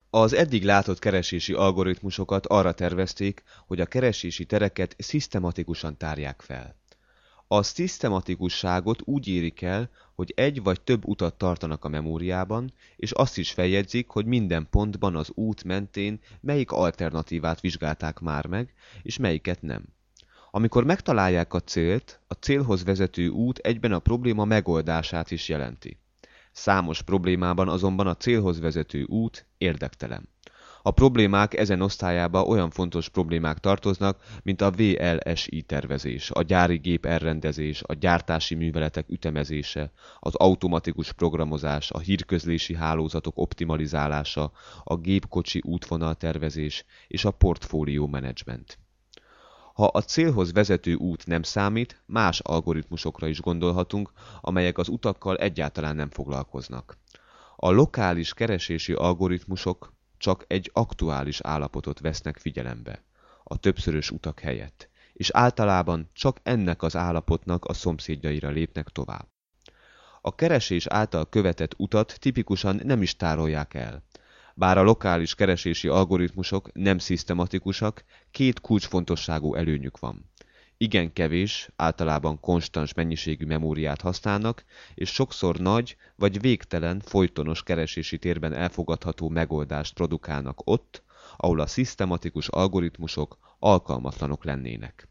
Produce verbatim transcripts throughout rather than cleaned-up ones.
Az eddig látott keresési algoritmusokat arra tervezték, hogy a keresési tereket szisztematikusan tárják fel. A szisztematikusságot úgy érik el, hogy egy vagy több utat tartanak a memóriában, és azt is feljegyzik, hogy minden pontban az út mentén melyik alternatívát vizsgálták már meg, és melyiket nem. Amikor megtalálják a célt, a célhoz vezető út egyben a probléma megoldását is jelenti. Számos problémában azonban a célhoz vezető út érdektelen. A problémák ezen osztályába olyan fontos problémák tartoznak, mint a vé el es i tervezés, a gyári gép elrendezés, a gyártási műveletek ütemezése, az automatikus programozás, a hírközlési hálózatok optimalizálása, a gépkocsi útvonal tervezés és a portfólió menedzsment. Ha a célhoz vezető út nem számít, más algoritmusokra is gondolhatunk, amelyek az utakkal egyáltalán nem foglalkoznak. A lokális keresési algoritmusok csak egy aktuális állapotot vesznek figyelembe, a többszörös utak helyett, és általában csak ennek az állapotnak a szomszédjaira lépnek tovább. A keresés által követett utat tipikusan nem is tárolják el. Bár a lokális keresési algoritmusok nem szisztematikusak, két kulcsfontosságú előnyük van. Igen kevés, általában konstans mennyiségű memóriát használnak, és sokszor nagy vagy végtelen, folytonos keresési térben elfogadható megoldást produkálnak ott, ahol a szisztematikus algoritmusok alkalmatlanok lennének.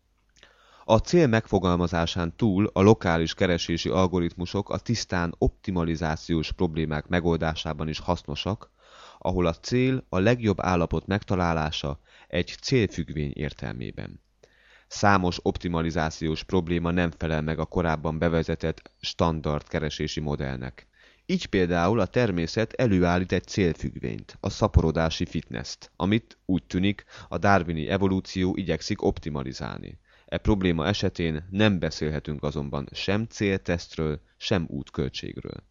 A cél megfogalmazásán túl a lokális keresési algoritmusok a tisztán optimalizációs problémák megoldásában is hasznosak, ahol a cél a legjobb állapot megtalálása egy célfüggvény értelmében. Számos optimalizációs probléma nem felel meg a korábban bevezetett standard keresési modellnek. Így például a természet előállít egy célfüggvényt, a szaporodási fitness-t, amit úgy tűnik a darwini evolúció igyekszik optimalizálni. E probléma esetén nem beszélhetünk azonban sem céltesztről, sem útköltségről.